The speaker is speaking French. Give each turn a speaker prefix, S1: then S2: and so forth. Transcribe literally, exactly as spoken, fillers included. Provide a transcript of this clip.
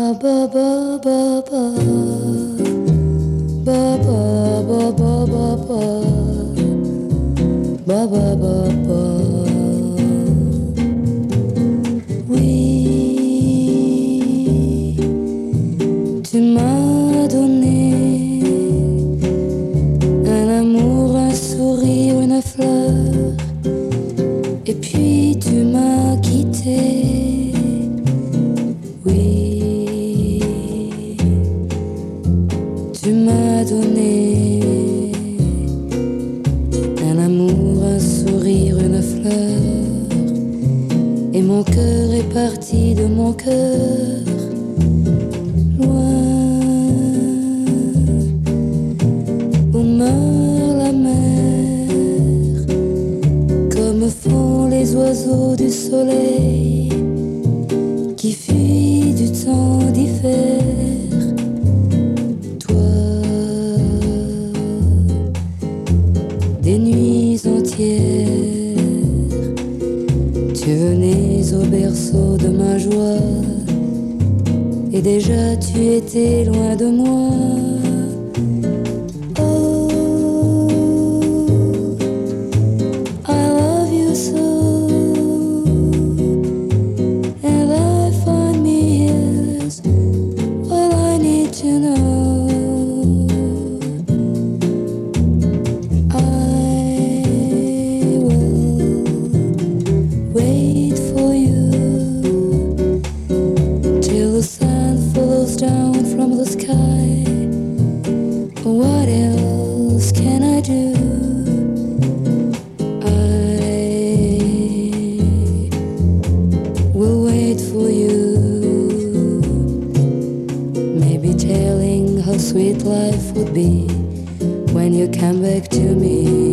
S1: ba ba ba ba ba ba ba ba ba ba ba ba ba. Oui, tu m'as donné un amour, un sourire, une fleur, et puis tu m'as quitté. Oui, tu m'as donné un amour, un sourire, une fleur, et mon cœur est parti de mon cœur, loin où meurt la mer, comme font les oiseaux du soleil qui fuient du temps d'hiver. Toi, des nuits entières, tu venais au berceau de ma joie, et déjà tu étais loin de moi. Sweet life would be when you come back to me.